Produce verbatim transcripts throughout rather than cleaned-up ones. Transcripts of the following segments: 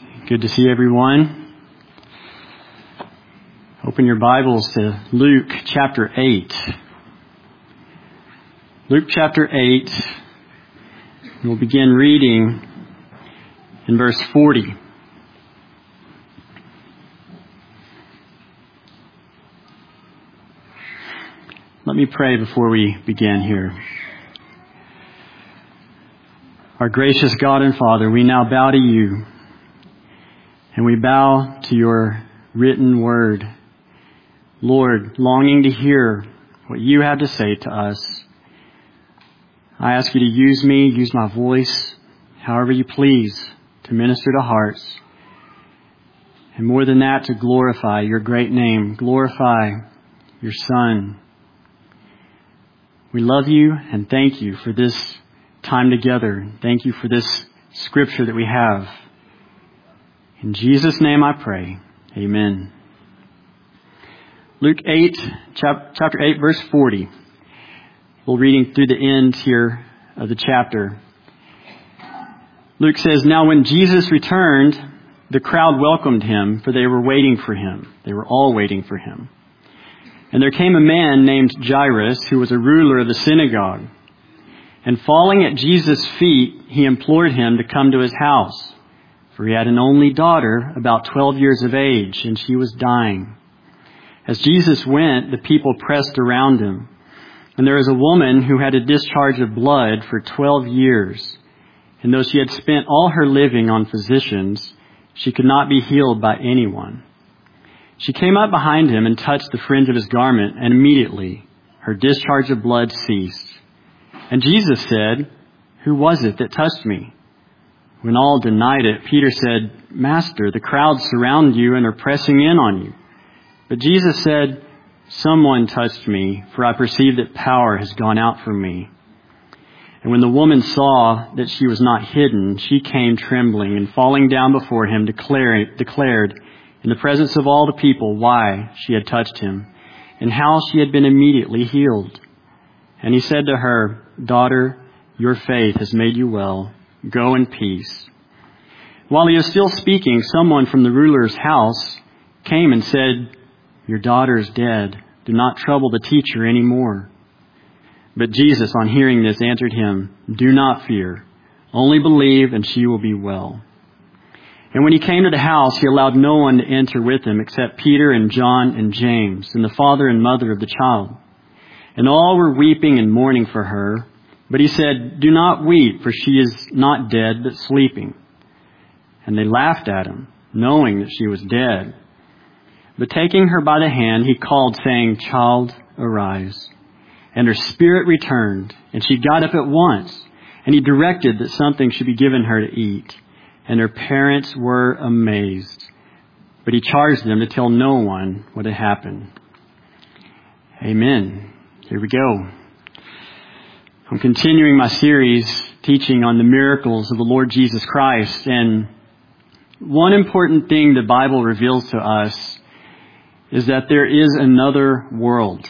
Good to see everyone. Open your Bibles to Luke chapter eight. Luke chapter eight, we'll begin reading in verse forty. Let me pray before we begin here. Our gracious God and Father, we now bow to you, and we bow to your written word. Lord, longing to hear what you have to say to us. I ask you to use me, use my voice, however you please, to minister to hearts. And more than that, to glorify your great name, glorify your Son. We love you and thank you for this time together. Thank you for this scripture that we have. In Jesus' name I pray. Amen. Luke eight, chapter eight, verse forty. We're reading through the end here of the chapter. Luke says, "Now when Jesus returned, the crowd welcomed him, for they were waiting for him." They were all waiting for him. "And there came a man named Jairus, who was a ruler of the synagogue. And falling at Jesus' feet, he implored him to come to his house. For he had an only daughter, about twelve years of age, and she was dying. As Jesus went, the people pressed around him. And there was a woman who had a discharge of blood for twelve years. And though she had spent all her living on physicians, she could not be healed by anyone. She came up behind him and touched the fringe of his garment, and immediately her discharge of blood ceased. And Jesus said, 'Who was it that touched me?' When all denied it, Peter said, 'Master, the crowds surround you and are pressing in on you.' But Jesus said, 'Someone touched me, for I perceive that power has gone out from me.' And when the woman saw that she was not hidden, she came trembling and falling down before him, declared, declared in the presence of all the people why she had touched him and how she had been immediately healed. And he said to her, 'Daughter, your faith has made you well. Go in peace.' While he was still speaking, someone from the ruler's house came and said, 'Your daughter is dead. Do not trouble the teacher anymore.' But Jesus, on hearing this, answered him, 'Do not fear. Only believe, and she will be well.' And when he came to the house, he allowed no one to enter with him except Peter and John and James and the father and mother of the child. And all were weeping and mourning for her. But he said, 'Do not weep, for she is not dead, but sleeping.' And they laughed at him, knowing that she was dead. But taking her by the hand, he called, saying, 'Child, arise.' And her spirit returned, and she got up at once. And he directed that something should be given her to eat. And her parents were amazed. But he charged them to tell no one what had happened." Amen. Here we go. I'm continuing my series teaching on the miracles of the Lord Jesus Christ. And one important thing the Bible reveals to us is that there is another world.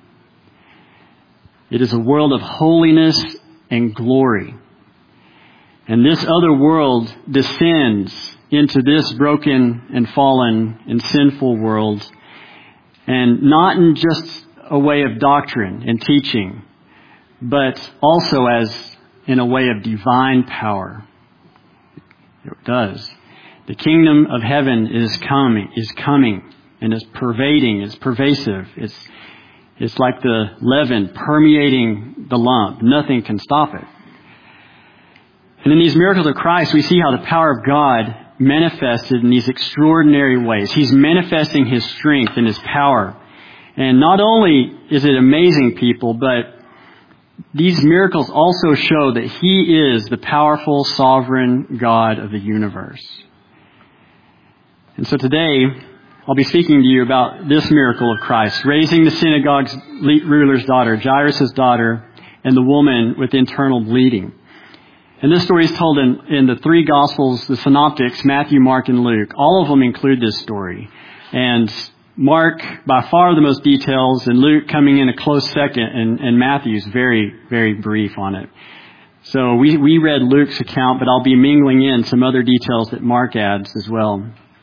It is a world of holiness and glory. And this other world descends into this broken and fallen and sinful world, and not in just a way of doctrine and teaching, but also as in a way of divine power. It does. The kingdom of heaven is coming, is coming, and is pervading, is pervasive. It's, it's like the leaven permeating the lump. Nothing can stop it. And in these miracles of Christ, we see how the power of God manifested in these extraordinary ways. He's manifesting His strength and His power. And not only is it amazing, people, but these miracles also show that He is the powerful, sovereign God of the universe. And so today, I'll be speaking to you about this miracle of Christ, raising the synagogue's ruler's daughter, Jairus' daughter, and the woman with internal bleeding. And this story is told in, in the three Gospels, the Synoptics, Matthew, Mark, and Luke. All of them include this story. And Mark, by far the most details, and Luke coming in a close second, and, and Matthew's very, very brief on it. So we, we read Luke's account, but I'll be mingling in some other details that Mark adds as well.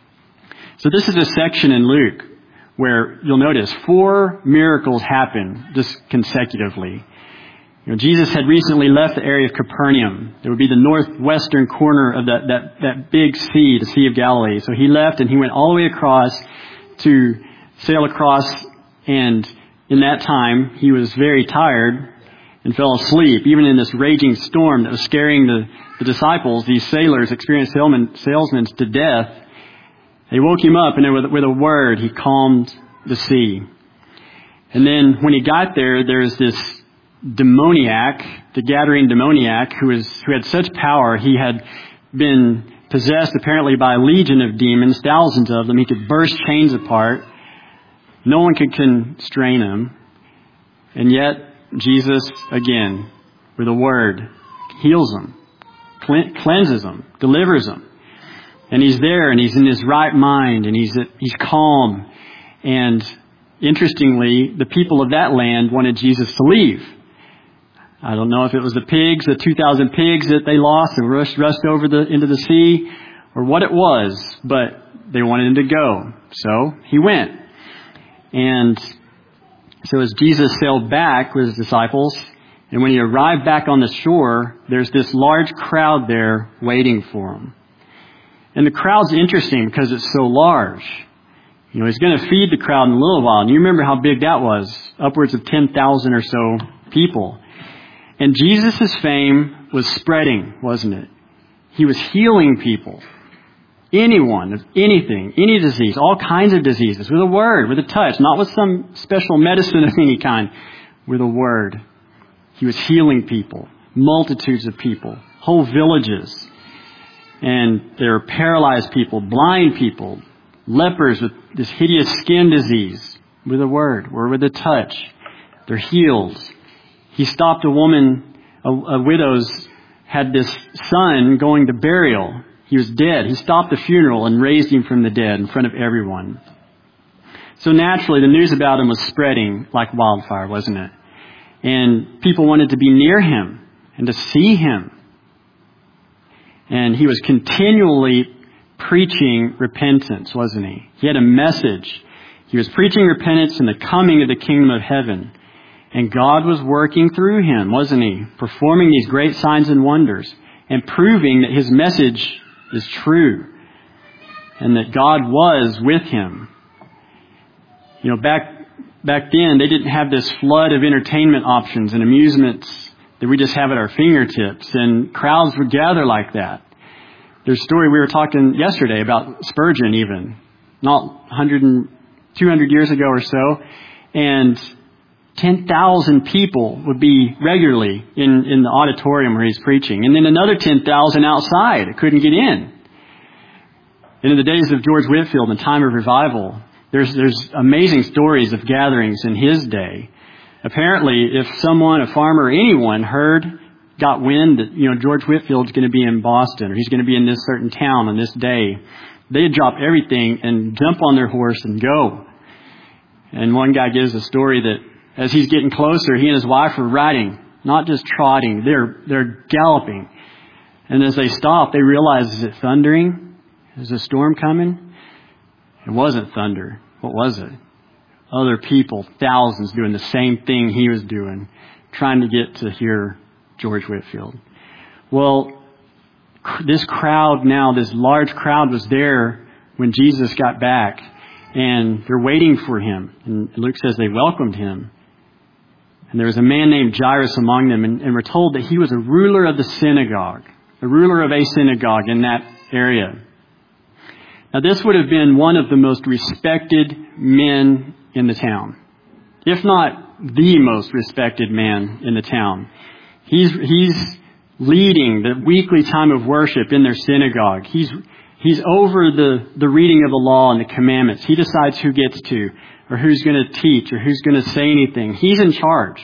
So this is a section in Luke where you'll notice four miracles happen just consecutively. You know, Jesus had recently left the area of Capernaum. It would be the northwestern corner of that, that, that big sea, the Sea of Galilee. So he left and he went all the way across to sail across, and in that time he was very tired and fell asleep, even in this raging storm that was scaring the, the disciples, these sailors, experienced salesmen, salesmen to death. They woke him up, and with, with a word, he calmed the sea. And then when he got there, there's this demoniac, the Gadarene demoniac, who was who had such power. He had been possessed apparently by a legion of demons, thousands of them. He could burst chains apart. No one could constrain him. And yet, Jesus, again, with a word, heals them, cleanses them, delivers them. And he's there, and he's in his right mind, and he's he's calm. And interestingly, the people of that land wanted Jesus to leave. I don't know if it was the pigs, the two thousand pigs that they lost and rushed, rushed over the into the sea, or what it was, but they wanted him to go. So he went. And so as Jesus sailed back with his disciples, and when he arrived back on the shore, there's this large crowd there waiting for him. And the crowd's interesting because it's so large. You know, he's going to feed the crowd in a little while. And you remember how big that was. Upwards of ten thousand or so people. And Jesus' fame was spreading, wasn't it? He was healing people. Anyone, of anything, any disease, all kinds of diseases, with a word, with a touch, not with some special medicine of any kind, with a word. He was healing people, multitudes of people, whole villages. And there are paralyzed people, blind people, lepers with this hideous skin disease, with a word or with a touch. They're healed. He stopped a woman, a, a widow's, had this son going to burial. He was dead. He stopped the funeral and raised him from the dead in front of everyone. So naturally, the news about him was spreading like wildfire, wasn't it? And people wanted to be near him and to see him. And he was continually preaching repentance, wasn't he? He had a message. He was preaching repentance and the coming of the kingdom of heaven. And God was working through him, wasn't he? Performing these great signs and wonders and proving that his message is true and that God was with him. You know, back back then, they didn't have this flood of entertainment options and amusements that we just have at our fingertips, and crowds would gather like that. There's a story we were talking yesterday about Spurgeon even, not one hundred and two hundred years ago or so, and ten thousand people would be regularly in, in the auditorium where he's preaching. And then another ten thousand outside couldn't get in. And in the days of George Whitefield, in time of revival, there's, there's amazing stories of gatherings in his day. Apparently, if someone, a farmer, or anyone heard, got wind that, you know, George Whitefield's going to be in Boston or he's going to be in this certain town on this day, they'd drop everything and jump on their horse and go. And one guy gives a story that as he's getting closer, he and his wife are riding, not just trotting. They're they're galloping. And as they stop, they realize, is it thundering? Is a storm coming? It wasn't thunder. What was it? Other people, thousands, doing the same thing he was doing, trying to get to hear George Whitefield. Well, this crowd now, this large crowd was there when Jesus got back. And they're waiting for him. And Luke says they welcomed him. And there was a man named Jairus among them, and, and we're told that he was a ruler of the synagogue, a ruler of a synagogue in that area. Now, this would have been one of the most respected men in the town, if not the most respected man in the town. He's he's leading the weekly time of worship in their synagogue. He's he's over the, the reading of the law and the commandments. He decides who gets to, or who's going to teach, or who's going to say anything. He's in charge.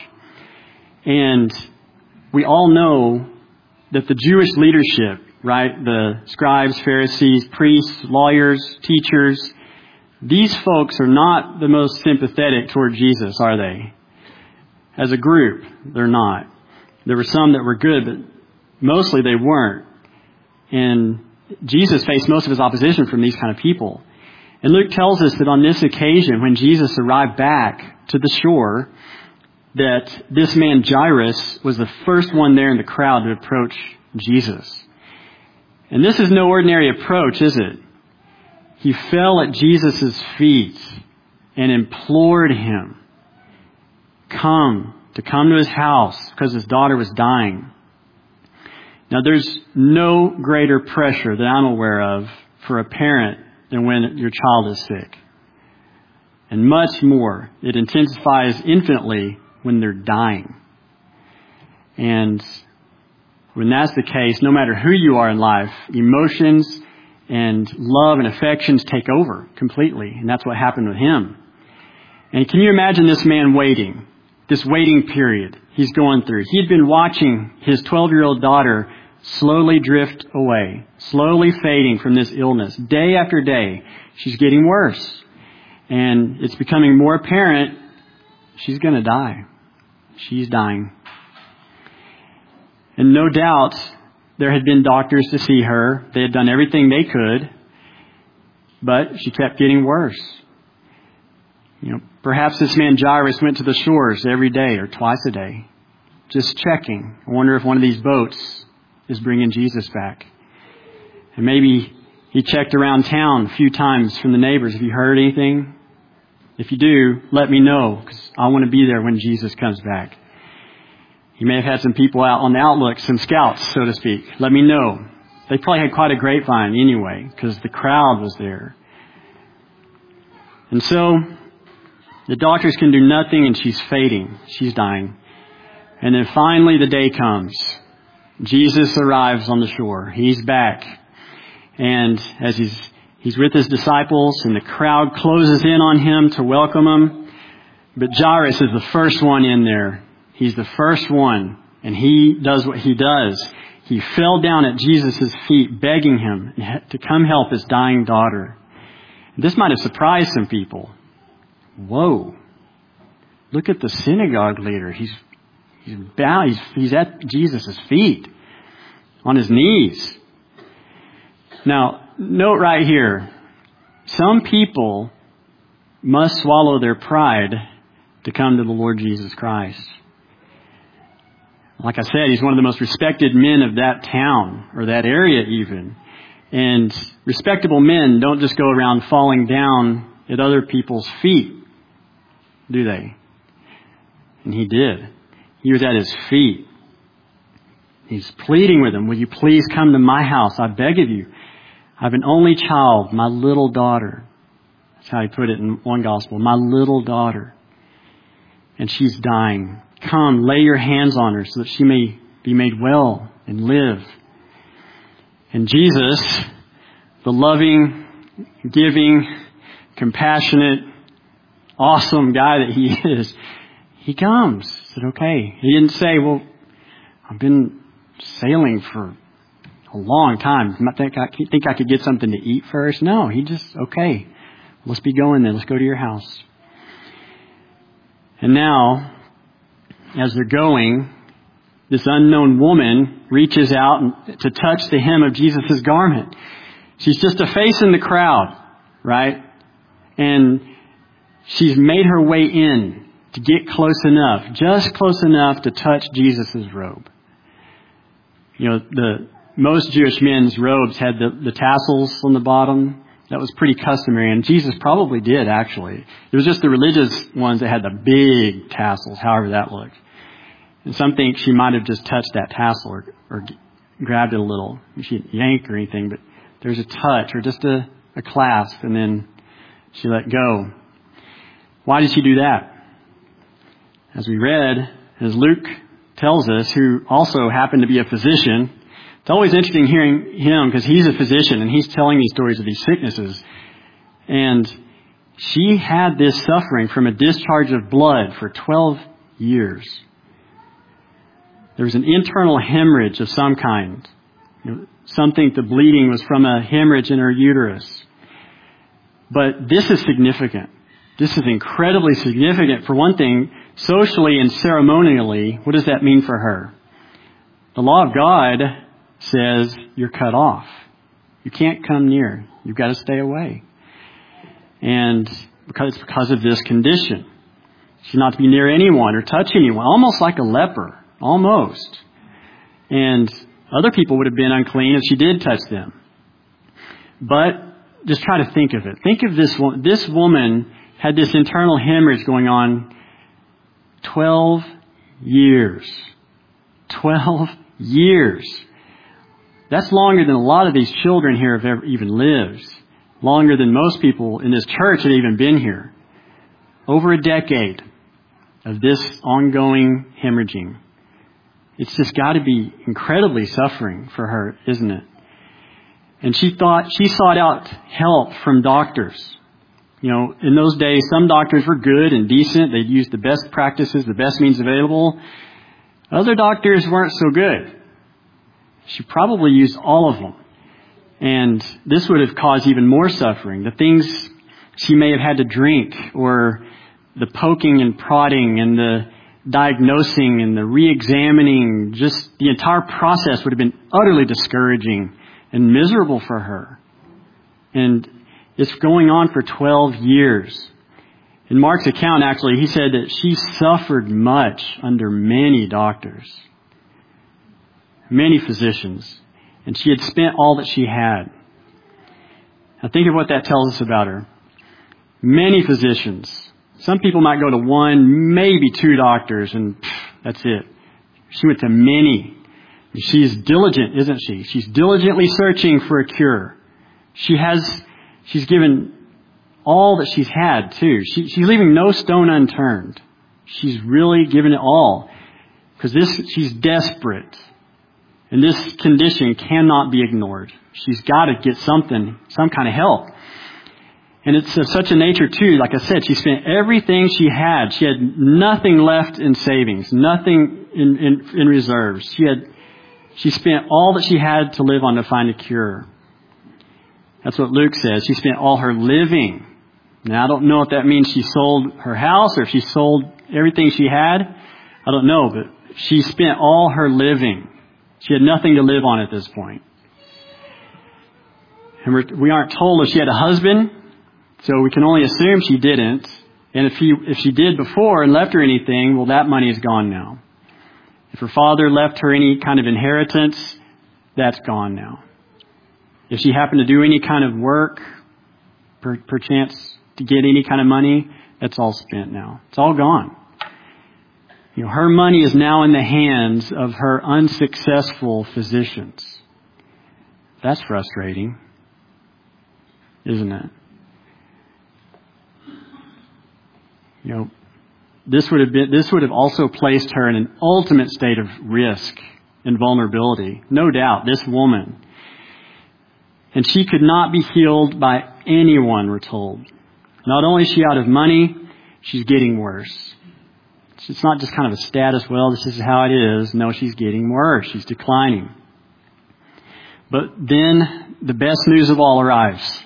And we all know that the Jewish leadership, right, the scribes, Pharisees, priests, lawyers, teachers, these folks are not the most sympathetic toward Jesus, are they? As a group, they're not. There were some that were good, but mostly they weren't. And Jesus faced most of his opposition from these kind of people. And Luke tells us that on this occasion, when Jesus arrived back to the shore, that this man Jairus was the first one there in the crowd to approach Jesus. And this is no ordinary approach, is it? He fell at Jesus' feet and implored him, come, to come to his house because his daughter was dying. Now, there's no greater pressure that I'm aware of for a parent than when your child is sick. And much more, it intensifies infinitely when they're dying. And when that's the case, no matter who you are in life, emotions and love and affections take over completely. And that's what happened with him. And can you imagine this man waiting, this waiting period he's going through? He'd been watching his twelve-year-old daughter slowly drift away, slowly fading from this illness. Day after day, she's getting worse. And it's becoming more apparent she's going to die. She's dying. And no doubt there had been doctors to see her. They had done everything they could, but she kept getting worse. You know, perhaps this man Jairus went to the shores every day or twice a day, just checking. I wonder if one of these boats is bringing Jesus back. And maybe he checked around town a few times from the neighbors. Have you heard anything? If you do, let me know, because I want to be there when Jesus comes back. He may have had some people out on the outlook, some scouts, so to speak. Let me know. They probably had quite a grapevine anyway, because the crowd was there. And so, the doctors can do nothing, and she's fading. She's dying. And then finally the day comes. Jesus arrives on the shore. He's back. And as he's he's with his disciples, and the crowd closes in on him to welcome him. But Jairus is the first one in there. He's the first one, and he does what he does. He fell down at Jesus' feet, begging him to come help his dying daughter. This might have surprised some people. Whoa. Look at the synagogue leader. He's he's bow, he's, he's at Jesus' feet, on his knees. Now, note right here, some people must swallow their pride to come to the Lord Jesus Christ. Like I said, he's one of the most respected men of that town, or that area even. And respectable men don't just go around falling down at other people's feet, do they? And he did. He was at his feet. He's pleading with him, will you please come to my house? I beg of you. I have an only child, my little daughter. That's how he put it in one gospel. My little daughter. And she's dying. Come, lay your hands on her so that she may be made well and live. And Jesus, the loving, giving, compassionate, awesome guy that he is, he comes. He said, okay. He didn't say, well, I've been sailing for a long time. I think I, think I could get something to eat first. No, he just, okay, let's be going then. Let's go to your house. And now, as they're going, this unknown woman reaches out to touch the hem of Jesus' garment. She's just a face in the crowd, right? And she's made her way in to get close enough, just close enough to touch Jesus' robe. You know, the most Jewish men's robes had the, the tassels on the bottom. That was pretty customary, and Jesus probably did, actually. It was just the religious ones that had the big tassels, however that looked. And some think she might have just touched that tassel or, or grabbed it a little. She didn't yank or anything, but there's a touch or just a, a clasp, and then she let go. Why did she do that? As we read, as Luke tells us, who also happened to be a physician, it's always interesting hearing him because he's a physician and he's telling these stories of these sicknesses. And she had this suffering from a discharge of blood for twelve years. There was an internal hemorrhage of some kind. You know, some think the bleeding was from a hemorrhage in her uterus. But this is significant. This is incredibly significant. For one thing, socially and ceremonially, what does that mean for her? The law of God says you're cut off. You can't come near. You've got to stay away. And because it's because of this condition. She's not to be near anyone or touch anyone, almost like a leper, almost. And other people would have been unclean if she did touch them. But just try to think of it. Think of this one. This woman had this internal hemorrhage going on twelve years. twelve years. That's longer than a lot of these children here have ever even lived. Longer than most people in this church had even been here. Over a decade of this ongoing hemorrhaging. It's just got to be incredibly suffering for her, isn't it? And she thought, she sought out help from doctors. You know, in those days, some doctors were good and decent. They'd use the best practices, the best means available. Other doctors weren't so good. She probably used all of them. And this would have caused even more suffering. The things she may have had to drink, or the poking and prodding and the diagnosing and the re-examining, just the entire process would have been utterly discouraging and miserable for her. And it's going on for twelve years. In Mark's account, actually, he said that she suffered much under many doctors, many physicians, and she had spent all that she had. Now think of what that tells us about her. Many physicians. Some people might go to one, maybe two doctors, and pff, that's it. She went to many. She's diligent, isn't she? She's diligently searching for a cure. She has, she's given all that she's had, too. She, she's leaving no stone unturned. She's really given it all. Because this, she's desperate. And this condition cannot be ignored. She's got to get something, some kind of help. And it's of such a nature, too. Like I said, she spent everything she had. She had nothing left in savings, nothing in, in, in reserves. She had, she spent all that she had to live on to find a cure. That's what Luke says. She spent all her living. Now, I don't know if that means she sold her house or if she sold everything she had. I don't know, but she spent all her living. She had nothing to live on at this point. And we're, we aren't told if she had a husband. So we can only assume she didn't. And if he, if she did before and left her anything, well, that money is gone now. If her father left her any kind of inheritance, that's gone now. If she happened to do any kind of work, per, perchance to get any kind of money, that's all spent now. It's all gone. You know, her money is now in the hands of her unsuccessful physicians. That's frustrating, isn't it? You know, this would have been, this would have also placed her in an ultimate state of risk and vulnerability. No doubt, this woman. And she could not be healed by anyone, we're told. Not only is she out of money, she's getting worse. It's not just kind of a status, well, this is how it is. No, she's getting worse. She's declining. But then the best news of all arrives.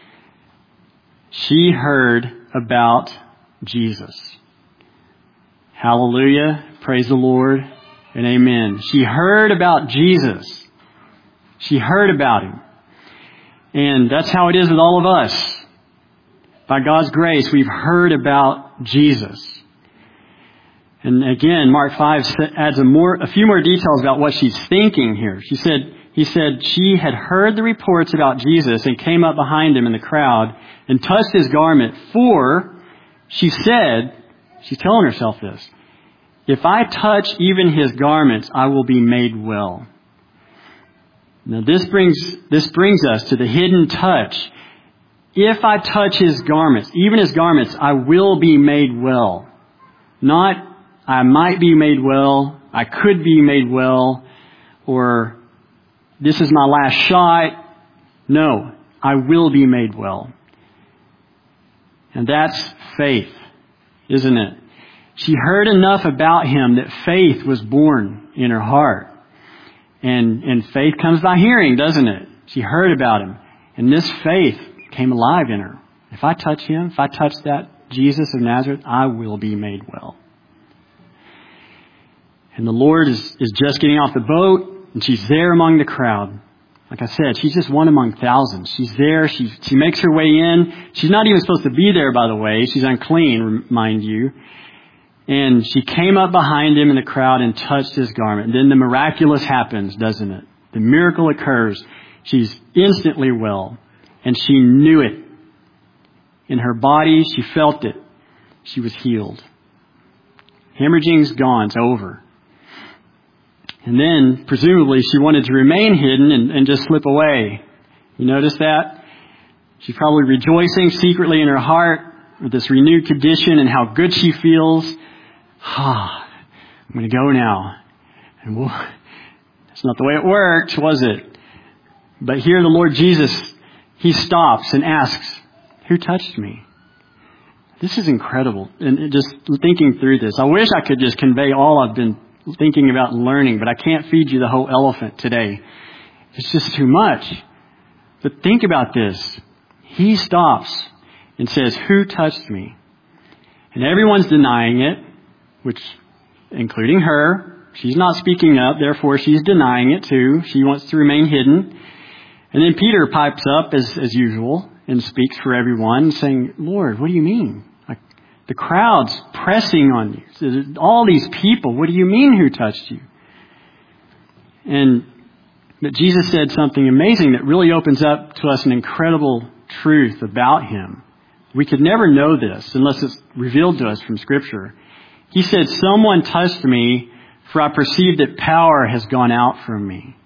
She heard about Jesus. Hallelujah. Praise the Lord and amen. She heard about Jesus. She heard about Him. And that's how it is with all of us. By God's grace, we've heard about Jesus. And again, Mark five adds a more, a few more details about what she's thinking here. She said, he said she had heard the reports about Jesus and came up behind Him in the crowd and touched His garment. For she said, she's telling herself this, if I touch even His garments, I will be made well. Now this brings, this brings us to the hidden touch. If I touch His garments, even His garments, I will be made well. Not, I might be made well, I could be made well, or this is my last shot. No, I will be made well. And that's faith, isn't it? She heard enough about Him that faith was born in her heart. And, and faith comes by hearing, doesn't it? She heard about Him. And this faith came alive in her. If I touch Him, if I touch that Jesus of Nazareth, I will be made well. And the Lord is, is just getting off the boat, and she's there among the crowd. Like I said, she's just one among thousands. She's there. She, she makes her way in. She's not even supposed to be there, by the way. She's unclean, mind you. And she came up behind him in the crowd and touched his garment. And then the miraculous happens, doesn't it? The miracle occurs. She's instantly well. And she knew it. In her body, she felt it. She was healed. Hemorrhaging's gone. It's over. And then, presumably, she wanted to remain hidden and, and just slip away. You notice that? She's probably rejoicing secretly in her heart with this renewed condition and how good she feels. Ah, I'm going to go now. And we'll, that's not the way it worked, was it? But here the Lord Jesus, He stops and asks, who touched me? This is incredible. And just thinking through this, I wish I could just convey all I've been thinking about and learning, but I can't feed you the whole elephant today. It's just too much. But think about this. He stops and says, who touched me? And everyone's denying it, which, including her. She's not speaking up, therefore she's denying it too. She wants to remain hidden. And then Peter pipes up as, as usual and speaks for everyone, saying, Lord, what do you mean? Like, the crowd's pressing on you. All these people, what do you mean who touched you? And but Jesus said something amazing that really opens up to us an incredible truth about Him. We could never know this unless it's revealed to us from Scripture. He said, someone touched me, for I perceive that power has gone out from me.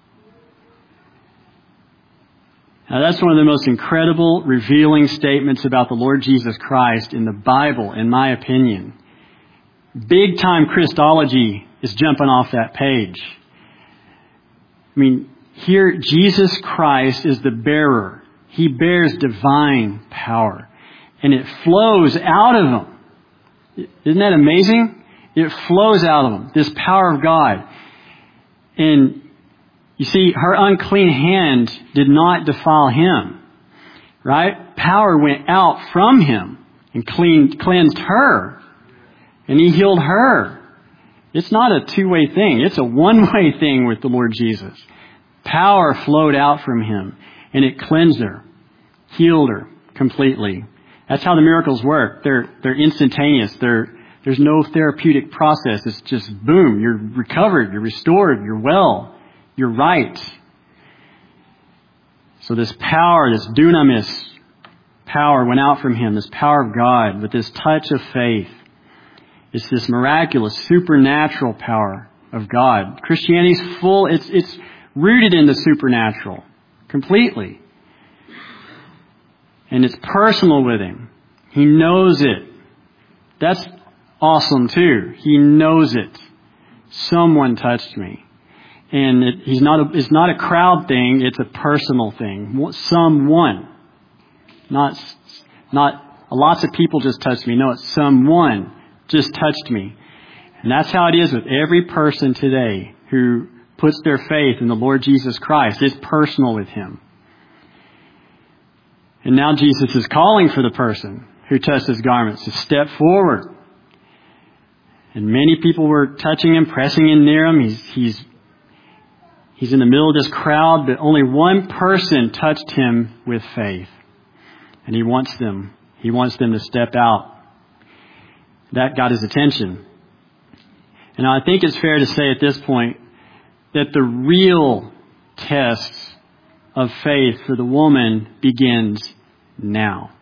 Now that's one of the most incredible, revealing statements about the Lord Jesus Christ in the Bible, in my opinion. Big time Christology is jumping off that page. I mean, here Jesus Christ is the bearer. He bears divine power. And it flows out of Him. Isn't that amazing? It flows out of Him, this power of God. And you see, her unclean hand did not defile Him, right? Power went out from Him and cleaned, cleansed her, and He healed her. It's not a two-way thing. It's a one-way thing with the Lord Jesus. Power flowed out from Him, and it cleansed her, healed her completely. That's how the miracles work. They're they're instantaneous. They're, there's no therapeutic process. It's just boom, you're recovered, you're restored, you're well. You're right. So this power, this dunamis power went out from Him, this power of God with this touch of faith. It's this miraculous, supernatural power of God. Christianity's full, it's, it's rooted in the supernatural completely. And it's personal with Him. He knows it. That's awesome too. He knows it. Someone touched me. And it, he's not a, it's not a crowd thing, it's a personal thing. Someone. Not, not lots of people just touched me. No, it's someone just touched me. And that's how it is with every person today who puts their faith in the Lord Jesus Christ. It's personal with Him. And now Jesus is calling for the person who touched His garments to step forward. And many people were touching Him, pressing in near Him. He's, he's He's in the middle of this crowd, but only one person touched Him with faith. And He wants them. He wants them to step out. That got His attention. And I think it's fair to say at this point that the real test of faith for the woman begins now.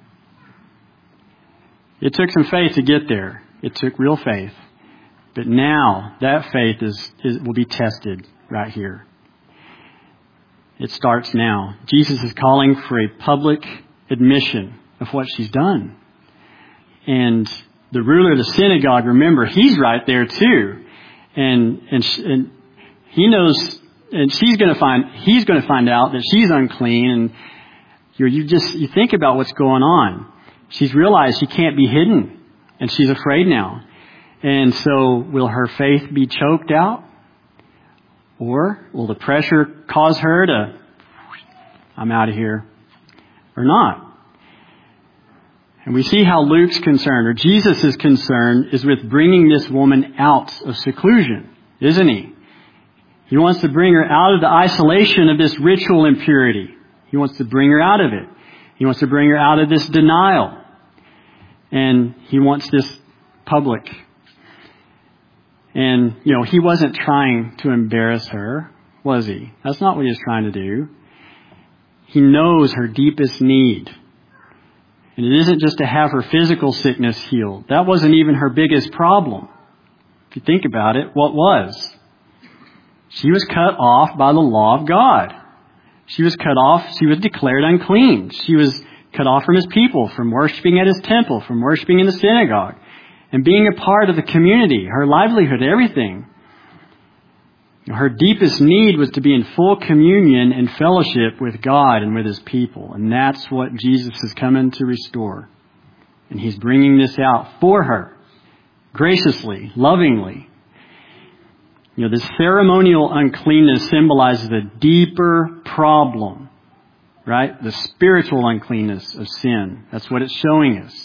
It took some faith to get there. It took real faith. But now that faith is, is will be tested right here. It starts now. Jesus is calling for a public admission of what she's done. And the ruler of the synagogue, remember, he's right there too. And and, and he knows, and she's going to find, he's going to find out that she's unclean. And you you just, you think about what's going on. She's realized she can't be hidden. And she's afraid now. And so will her faith be choked out? Or will the pressure cause her to, I'm out of here, or not? And we see how Luke's concern, or Jesus' concern, is with bringing this woman out of seclusion. isn't he? He wants to bring her out of the isolation of this ritual impurity. He wants to bring her out of it. He wants to bring her out of this denial. And he wants this public. And, you know, he wasn't trying to embarrass her, was he? That's not what he was trying to do. He knows her deepest need. And it isn't just to have her physical sickness healed. That wasn't even her biggest problem. If you think about it, what was? She was cut off by the law of God. She was cut off. She was declared unclean. She was cut off from his people, from worshiping at his temple, from worshiping in the synagogue, and being a part of the community, her livelihood, everything. Her deepest need was to be in full communion and fellowship with God and with his people. And that's what Jesus is coming to restore. And he's bringing this out for her, graciously, lovingly. You know, this ceremonial uncleanness symbolizes a deeper problem, right? The spiritual uncleanness of sin. That's what it's showing us.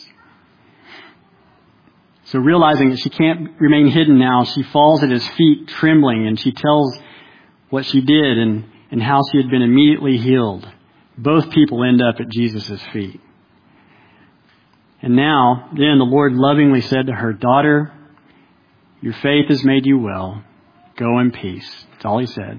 So realizing that she can't remain hidden now, she falls at his feet trembling, and she tells what she did and, and how she had been immediately healed. Both people end up at Jesus' feet. And now, then the Lord lovingly said to her, "Daughter, your faith has made you well. Go in peace." That's all he said.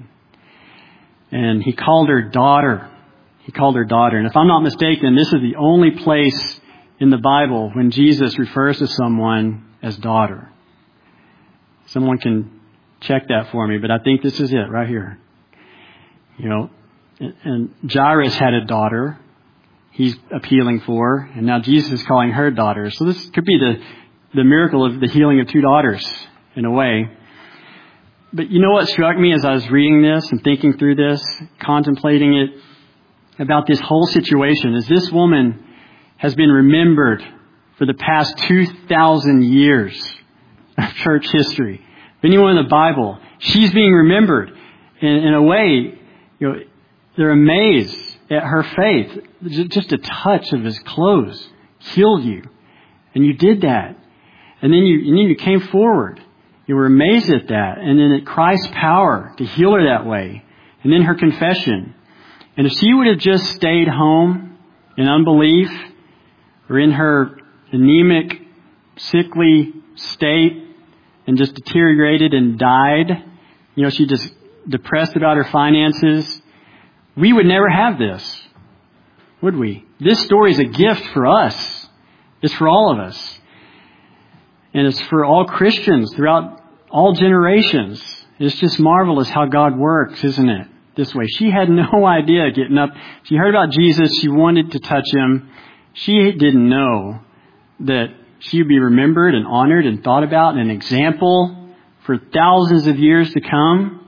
And he called her daughter. He called her daughter. And if I'm not mistaken, this is the only place in the Bible when Jesus refers to someone as daughter. Someone can check that for me, but I think this is it right here. You know, and Jairus had a daughter he's appealing for, and now Jesus is calling her daughter. So this could be the, the miracle of the healing of two daughters in a way. But you know what struck me as I was reading this and thinking through this, contemplating it, about this whole situation, is this woman has been remembered for the past two thousand years of church history. If anyone in the Bible, she's being remembered. In, in a way, you know, they're amazed at her faith. Just a touch of his clothes healed you. And you did that. And then you, and then you came forward. You were amazed at that. And then at Christ's power to heal her that way. And then her confession. And if she would have just stayed home in unbelief, or in her anemic, sickly state, and just deteriorated and died, you know, she just depressed about her finances, we would never have this, would we? This story is a gift for us. It's for all of us. And it's for all Christians throughout all generations. It's just marvelous how God works, isn't it? This way. She had no idea getting up. She heard about Jesus. She wanted to touch him. She didn't know that she would be remembered and honored and thought about, and an example for thousands of years to come.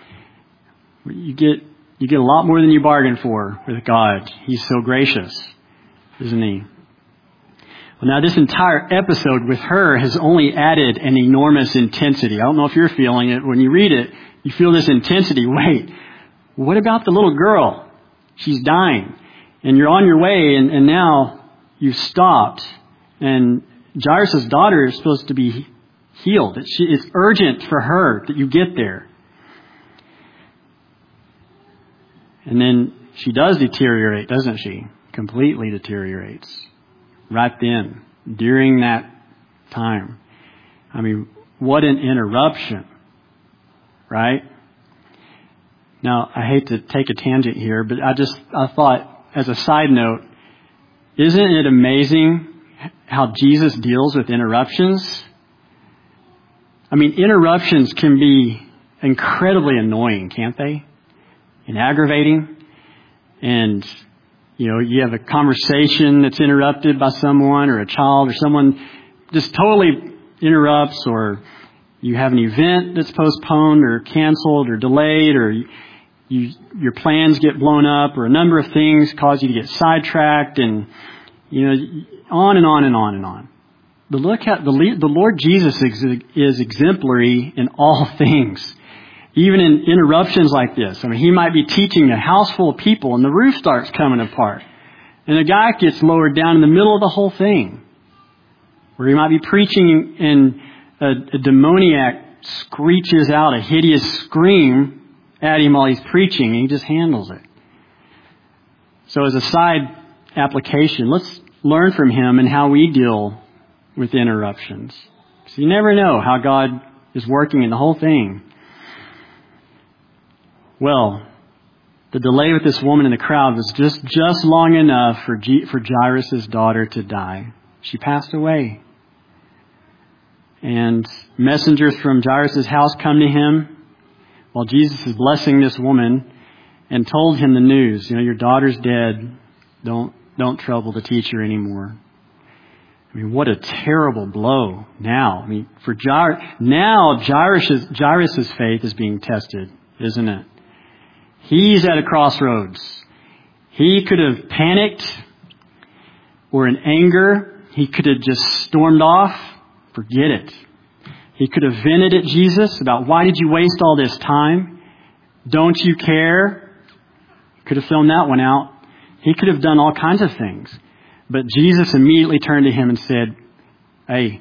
You get you get a lot more than you bargained for with God. He's so gracious, isn't he? Well, now this entire episode with her has only added an enormous intensity. I don't know if you're feeling it. When you read it, you feel this intensity. Wait, what about the little girl? She's dying. And you're on your way, and, and now you've stopped. And Jairus' daughter is supposed to be healed. It's, it's urgent for her that you get there. And then she does deteriorate, doesn't she? Completely deteriorates. Right then, during that time. I mean, what an interruption. Right? Now, I hate to take a tangent here, but I just, I thought, as a side note, isn't it amazing how Jesus deals with interruptions? I mean, interruptions can be incredibly annoying, can't they? And aggravating. And, you know, you have a conversation that's interrupted by someone, or a child, or someone just totally interrupts, or you have an event that's postponed or canceled or delayed, or you, you, your plans get blown up, or a number of things cause you to get sidetracked, and, you know, on and on and on and on. But look at the, the Lord Jesus is exemplary in all things. Even in interruptions like this. I mean, he might be teaching a house full of people and the roof starts coming apart. And the guy gets lowered down in the middle of the whole thing. Where he might be preaching and a, a demoniac screeches out a hideous scream at him while he's preaching, and he just handles it. So as a side application, let's learn from him and how we deal with interruptions. So you never know how God is working in the whole thing. Well, the delay with this woman in the crowd was just, just long enough for, G, for Jairus' daughter to die. She passed away. And messengers from Jairus' house come to him while Jesus is blessing this woman and told him the news. You know, your daughter's dead. Don't, don't trouble the teacher anymore. I mean, what a terrible blow now. I mean, for Jairus, now Jairus' Jairus' faith is being tested, isn't it? He's at a crossroads. He could have panicked or in anger. He could have just stormed off. Forget it. He could have vented at Jesus about, why did you waste all this time? Don't you care? Could have thrown that one out. He could have done all kinds of things. But Jesus immediately turned to him and said, hey,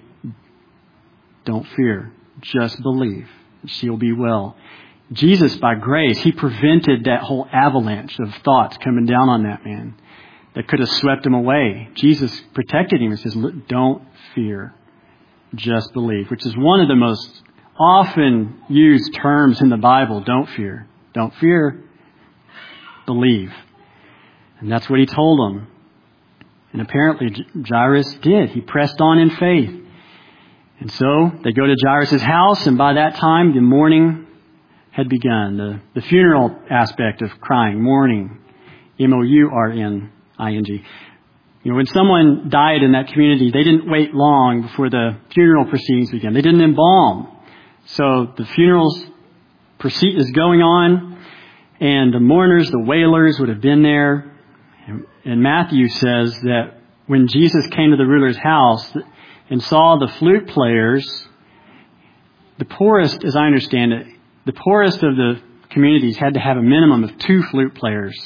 don't fear. Just believe. She'll be well. Jesus, by grace, he prevented that whole avalanche of thoughts coming down on that man that could have swept him away. Jesus protected him and says, don't fear. Just believe, which is one of the most often used terms in the Bible. Don't fear. Don't fear. Believe. And that's what he told them. And apparently Jairus did. He pressed on in faith. And so they go to Jairus' house, and by that time the mourning had begun. The, the funeral aspect of crying, mourning, M O U R N I N G. You know, when someone died in that community, they didn't wait long before the funeral proceedings began. They didn't embalm. So the funerals proceed is going on, and the mourners, the wailers would have been there. And, and Matthew says that when Jesus came to the ruler's house and saw the flute players, the poorest, as I understand it, the poorest of the communities had to have a minimum of two flute players.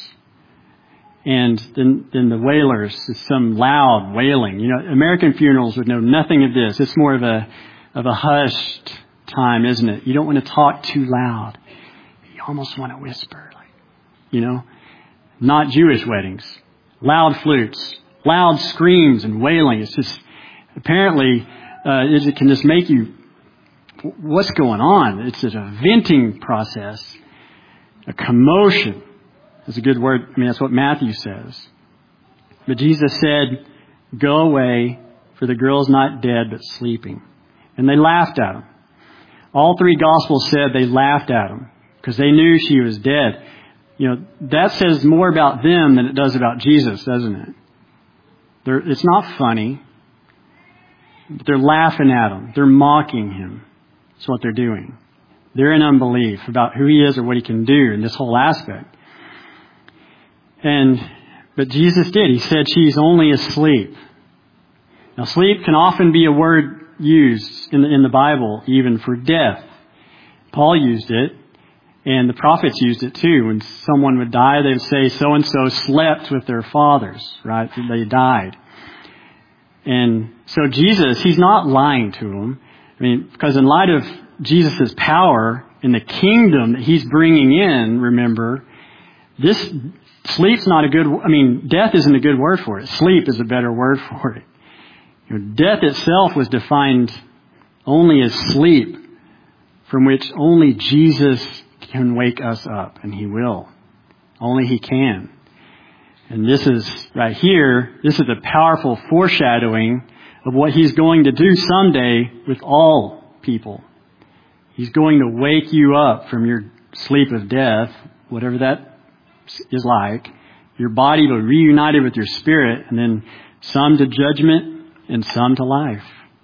And then, then the wailers is some loud wailing. You know, American funerals would know nothing of this. It's more of a of a hushed time, isn't it? You don't want to talk too loud. You almost want to whisper, like, you know. Not Jewish weddings. Loud flutes, loud screams and wailing. It's just apparently uh, it can just make you. What's going on? It's a venting process, a commotion. That's a good word. I mean, that's what Matthew says. But Jesus said, go away, for the girl's not dead, but sleeping. And they laughed at him. All three Gospels said they laughed at him because they knew she was dead. You know, that says more about them than it does about Jesus, doesn't it? They're, it's not funny. But they're laughing at him. They're mocking him. That's what they're doing. They're in unbelief about who he is or what he can do in this whole aspect. And, but Jesus did. He said she's only asleep. Now, sleep can often be a word used in the, in the Bible, even for death. Paul used it, and the prophets used it too. When someone would die, they would say, so-and-so slept with their fathers, right? They died. And so Jesus, he's not lying to them. I mean, because in light of Jesus' power in the kingdom that he's bringing in, remember, this sleep's not a good, I mean, death isn't a good word for it. Sleep is a better word for it. You know, death itself was defined only as sleep, from which only Jesus can wake us up, and he will. Only he can. And this is, right here, this is a powerful foreshadowing of what he's going to do someday with all people. He's going to wake you up from your sleep of death, whatever that is like. Your body will be reunited with your spirit, and then some to judgment and some to life.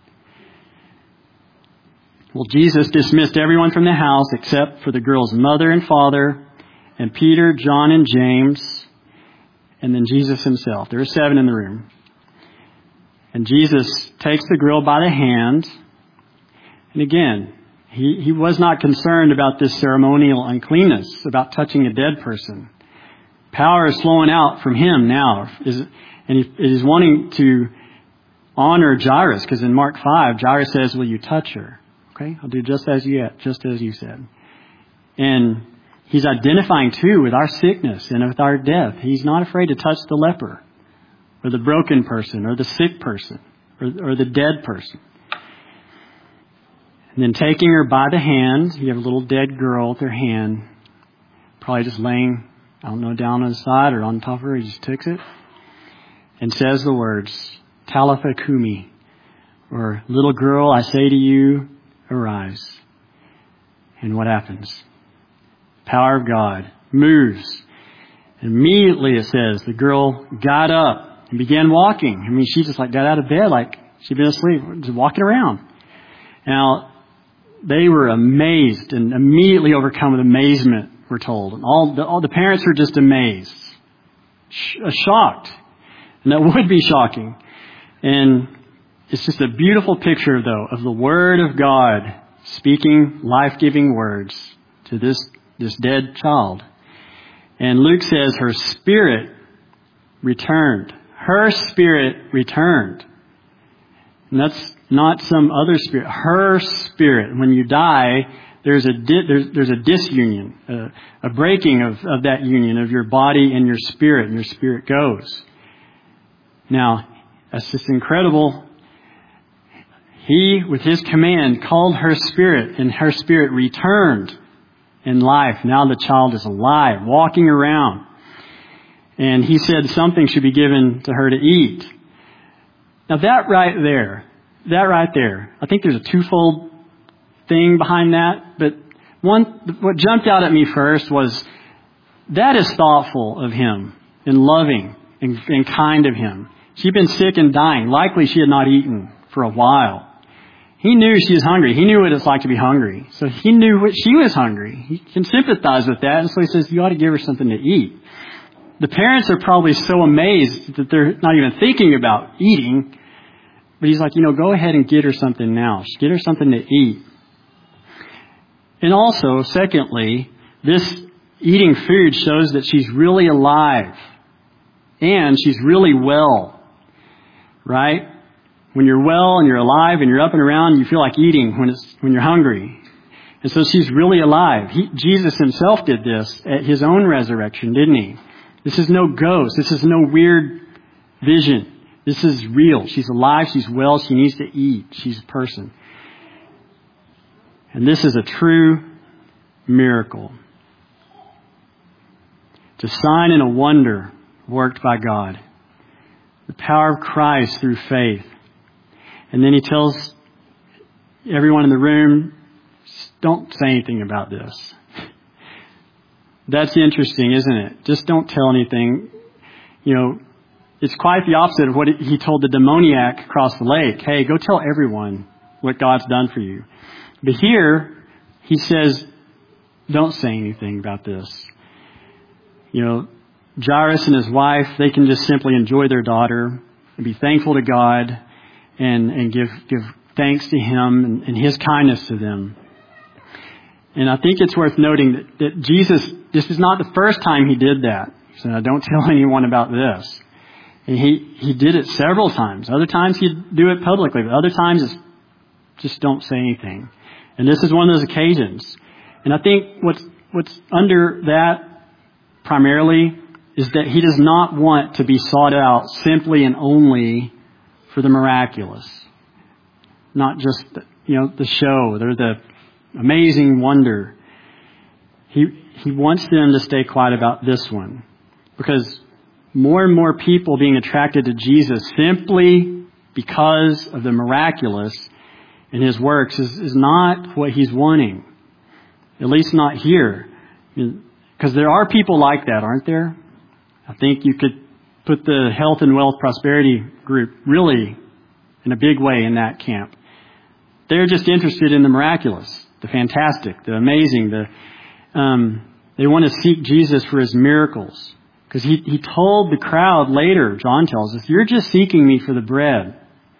Well, Jesus dismissed everyone from the house except for the girl's mother and father, and Peter, John, and James, and then Jesus himself. There are seven in the room. And Jesus takes the girl by the hand. And again, he, he was not concerned about this ceremonial uncleanness, about touching a dead person. Power is flowing out from him now. Is, and he is wanting to honor Jairus, because in Mark five, Jairus says, will you touch her? Okay, I'll do just as you just as you said. And he's identifying too with our sickness and with our death. He's not afraid to touch the leper or the broken person or the sick person or, or the dead person. And then taking her by the hand, you have a little dead girl with her hand, probably just laying, I don't know, down on the side or on top of her. He just takes it and says the words, Talitha Kumi, or little girl, I say to you, arise. And what happens? Power of God moves. Immediately it says the girl got up and began walking. I mean, she just like got out of bed like she'd been asleep, just walking around. Now, they were amazed and immediately overcome with amazement, we're told. And all the, all the parents were just amazed, sh- shocked. And that would be shocking. And it's just a beautiful picture, though, of the Word of God speaking life-giving words to this, this dead child. And Luke says her spirit returned. Her spirit returned. And that's not some other spirit. Her spirit. When you die, there's a di- there's, there's a disunion, a, a breaking of, of that union of your body and your spirit, and your spirit goes. Now, that's just incredible. He, with his command, called her spirit, and her spirit returned in life. Now the child is alive, walking around. And he said something should be given to her to eat. Now that right there, that right there, I think there's a twofold thing behind that. But one, what jumped out at me first was that is thoughtful of him and loving and, and kind of him. She'd been sick and dying. Likely she had not eaten for a while. He knew she was hungry. He knew what it's like to be hungry. So he knew what she was hungry. He can sympathize with that. And so he says, you ought to give her something to eat. The parents are probably so amazed that they're not even thinking about eating. But he's like, you know, go ahead and get her something now. Get her something to eat. And also, secondly, this eating food shows that she's really alive. And she's really well. Right? When you're well and you're alive and you're up and around, you feel like eating when it's when you're hungry. And so she's really alive. He, Jesus himself did this at his own resurrection, didn't he? This is no ghost. This is no weird vision. This is real. She's alive. She's well. She needs to eat. She's a person. And this is a true miracle. It's a sign and a wonder worked by God. The power of Christ through faith. And then he tells everyone in the room, don't say anything about this. That's interesting, isn't it? Just don't tell anything. You know, it's quite the opposite of what he told the demoniac across the lake. Hey, go tell everyone what God's done for you. But here, he says, don't say anything about this. You know, Jairus and his wife, they can just simply enjoy their daughter and be thankful to God and, and give, give thanks to him and, and his kindness to them. And I think it's worth noting that, that Jesus, this is not the first time he did that. He said, don't tell anyone about this. And he, he did it several times. Other times he'd do it publicly, but other times it's just don't say anything. And this is one of those occasions. And I think what's, what's under that primarily is that he does not want to be sought out simply and only for the miraculous. Not just, the, you know, the show or the amazing wonder. He he wants them to stay quiet about this one. Because more and more people being attracted to Jesus simply because of the miraculous in his works is, is not what he's wanting. At least not here. Because there are people like that, aren't there? I think you could put the health and wealth prosperity group really in a big way in that camp. They're just interested in the miraculous, the fantastic, the amazing. The um, they want to seek Jesus for his miracles. Because he, he told the crowd later, John tells us, you're just seeking me for the bread.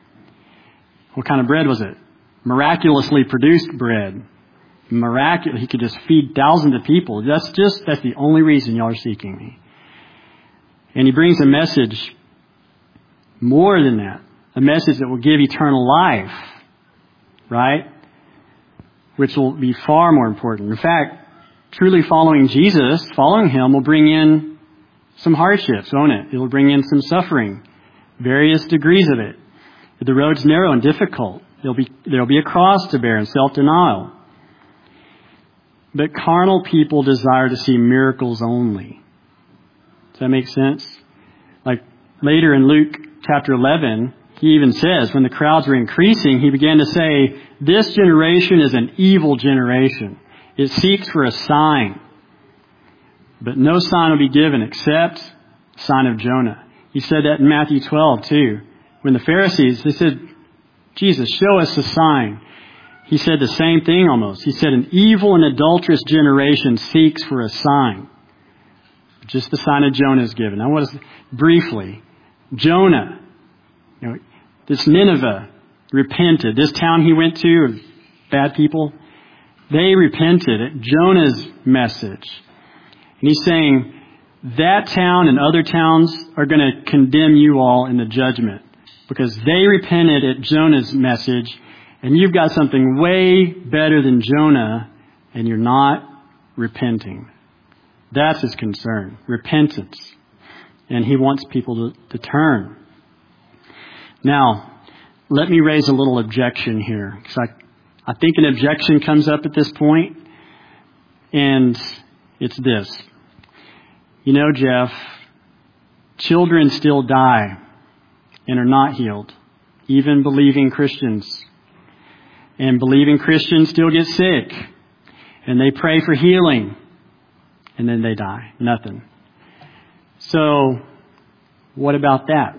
What kind of bread was it? Miraculously produced bread. Miraculous. He could just feed thousands of people. That's just, that's the only reason y'all are seeking me. And he brings a message more than that. A message that will give eternal life. Right? which will be far more important. In fact, truly following Jesus, following Him, will bring in some hardships, won't it? It will bring in some suffering, various degrees of it. The road's narrow and difficult. There'll be, there'll be a cross to bear and self-denial. But carnal people desire to see miracles only. Does that make sense? Like later in Luke chapter eleven, he even says, when the crowds were increasing, he began to say, this generation is an evil generation. It seeks for a sign. But no sign will be given except the sign of Jonah. He said that in Matthew twelve too. When the Pharisees, they said, Jesus, show us a sign. He said the same thing almost. He said, an evil and adulterous generation seeks for a sign. Just the sign of Jonah is given. Now, what is, briefly, Jonah, you know, this Nineveh repented. This town he went to, of bad people, they repented at Jonah's message. And he's saying, that town and other towns are going to condemn you all in the judgment because they repented at Jonah's message, and you've got something way better than Jonah, and you're not repenting. That's his concern, repentance. And he wants people to, to turn. Now, let me raise a little objection here, because I, I think an objection comes up at this point, and it's this. You know, Jeff, children still die and are not healed, even believing Christians. And believing Christians still get sick, and they pray for healing, and then they die. Nothing. So, what about that?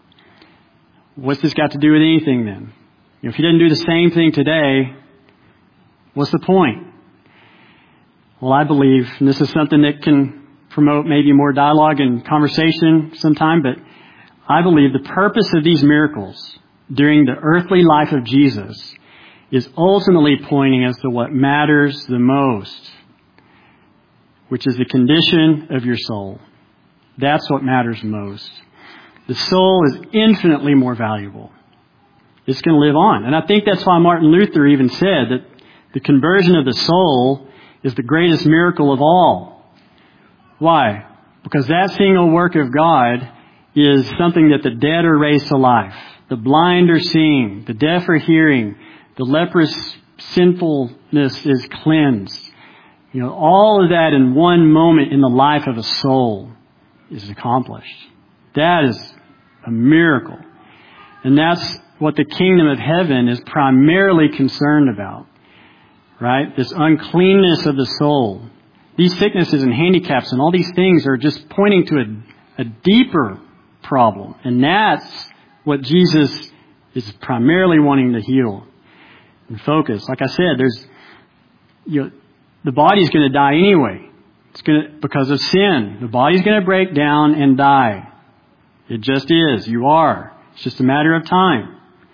What's this got to do with anything then? You know, if he doesn't do the same thing today, what's the point? Well, I believe, and this is something that can promote maybe more dialogue and conversation sometime, but I believe the purpose of these miracles during the earthly life of Jesus is ultimately pointing us to what matters the most, which is the condition of your soul. That's what matters most. The soul is infinitely more valuable. It's going to live on. And I think that's why Martin Luther even said that the conversion of the soul is the greatest miracle of all. Why? Because that single work of God is something that the dead are raised to life, the blind are seeing, the deaf are hearing, the leprous sinfulness is cleansed. You know, all of that in one moment in the life of a soul is accomplished. That is a miracle. And that's what the kingdom of heaven is primarily concerned about. Right? This uncleanness of the soul. These sicknesses and handicaps and all these things are just pointing to a, a deeper problem. And that's what Jesus is primarily wanting to heal and focus. Like I said, there's, you know, the body's going to die anyway. It's going to, because of sin. The body's going to break down and die. It just is. You are. It's just a matter of time.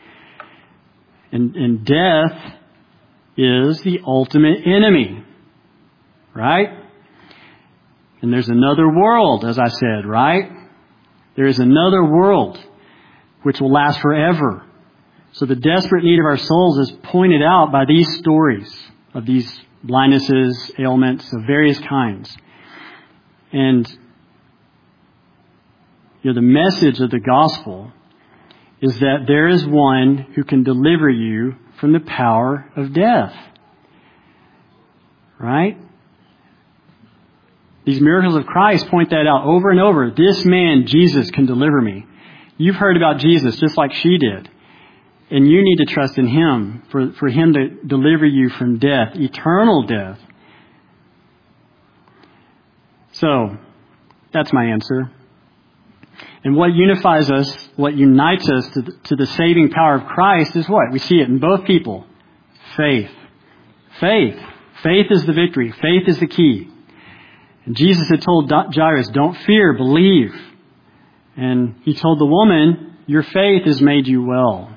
And, and death is the ultimate enemy. Right? And there's another world, as I said, right? There is another world which will last forever. So the desperate need of our souls is pointed out by these stories of these blindnesses, ailments of various kinds. And you know, the message of the gospel is that there is one who can deliver you from the power of death. Right? These miracles of Christ point that out over and over. This man, Jesus, can deliver me. You've heard about Jesus just like she did. And you need to trust in Him for, for Him to deliver you from death, eternal death. So, that's my answer. And what unifies us, what unites us to the, to the saving power of Christ is what? We see it in both people. Faith. Faith. Faith is the victory. Faith is the key. And Jesus had told Jairus, don't fear, believe. And He told the woman, your faith has made you well.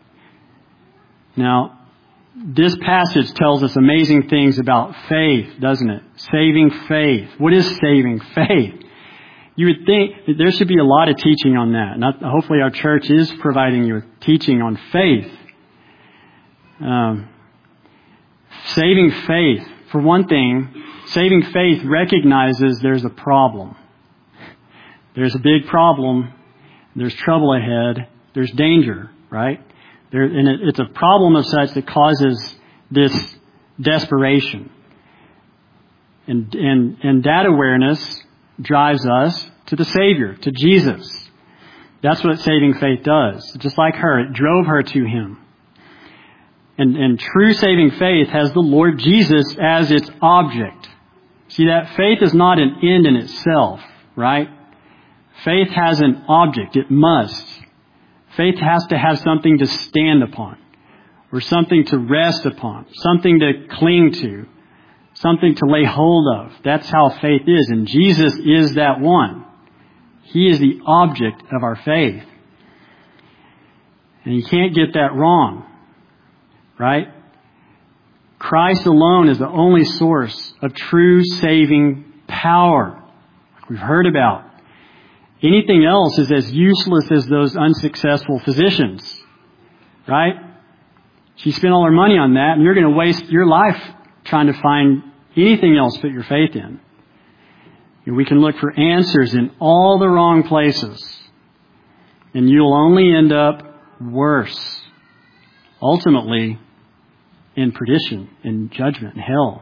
Now, this passage tells us amazing things about faith, doesn't it? Saving faith. What is saving faith? You would think that there should be a lot of teaching on that. And hopefully our church is providing you with teaching on faith. Um, Saving faith, for one thing, saving faith recognizes there's a problem. There's a big problem. There's trouble ahead. There's danger, right? There, and it, it's a problem of such that causes this desperation. And, and, and that awareness drives us to the Savior, to Jesus. That's what saving faith does. Just like her, it drove her to Him. And, and true saving faith has the Lord Jesus as its object. See, that faith is not an end in itself, right? Faith has an object. It must. Faith has to have something to stand upon, or something to rest upon, something to cling to, something to lay hold of. That's how faith is. And Jesus is that one. He is the object of our faith. And you can't get that wrong. Right? Christ alone is the only source of true saving power, like we've heard about. Anything else is as useless as those unsuccessful physicians. Right? She spent all her money on that, and you're going to waste your life trying to find anything else to put your faith in. We can look for answers in all the wrong places, and you'll only end up worse. Ultimately, in perdition, in judgment, in hell.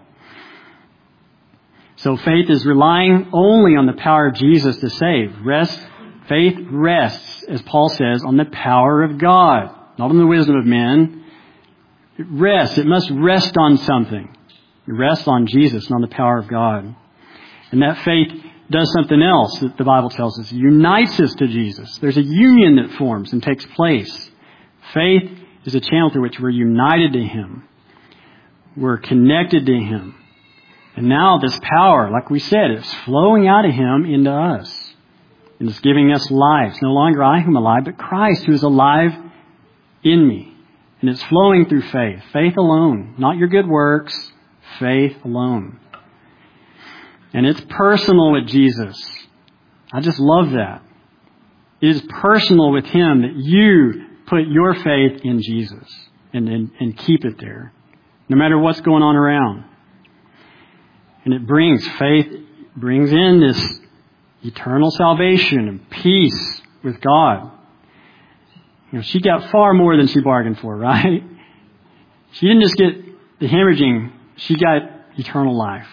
So faith is relying only on the power of Jesus to save. Rest, faith rests, as Paul says, on the power of God, not on the wisdom of men. It rests. It must rest on something. It rests on Jesus, not on the power of God. And that faith does something else that the Bible tells us. It unites us to Jesus. There's a union that forms and takes place. Faith is a channel through which we're united to Him. We're connected to Him. And now this power, like we said, it's flowing out of Him into us. And it's giving us life. It's no longer I who am alive, but Christ who is alive in me. And it's flowing through faith. Faith alone. Not your good works. Faith alone. And it's personal with Jesus. I just love that. It is personal with Him that you put your faith in Jesus and, and, and keep it there, no matter what's going on around. And it brings, faith brings in this eternal salvation and peace with God. You know, she got far more than she bargained for, right? She didn't just get the hemorrhaging, she got eternal life.